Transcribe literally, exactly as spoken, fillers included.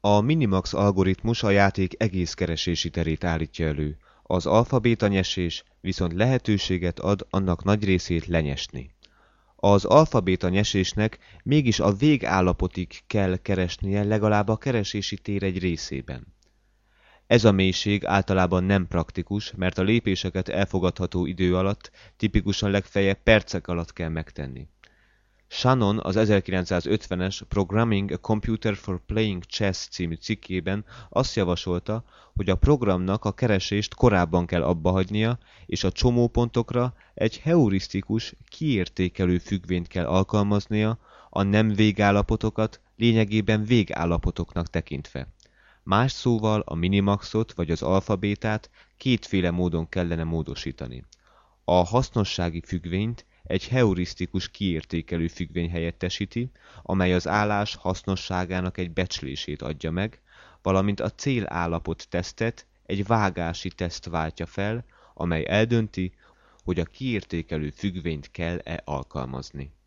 A Minimax algoritmus a játék egész keresési terét állítja elő, az alfa-béta nyesés viszont lehetőséget ad annak nagy részét lenyesni. Az alfa-béta nyesésnek mégis a végállapotig kell keresnie legalább a keresési tér egy részében. Ez a mélység általában nem praktikus, mert a lépéseket elfogadható idő alatt, tipikusan legfeljebb percek alatt kell megtenni. Shannon az ezerkilencszázötvenes Programming a Computer for Playing Chess című cikkében azt javasolta, hogy a programnak a keresést korábban kell abbahagynia, és a csomópontokra egy heurisztikus, kiértékelő függvényt kell alkalmaznia, a nem végállapotokat lényegében végállapotoknak tekintve. Más szóval a minimaxot vagy az alfabétát kétféle módon kellene módosítani. A hasznossági függvényt egy heurisztikus kiértékelő függvény helyettesíti, amely az állás hasznosságának egy becslését adja meg, valamint a célállapot tesztet egy vágási teszt váltja fel, amely eldönti, hogy a kiértékelő függvényt kell-e alkalmazni.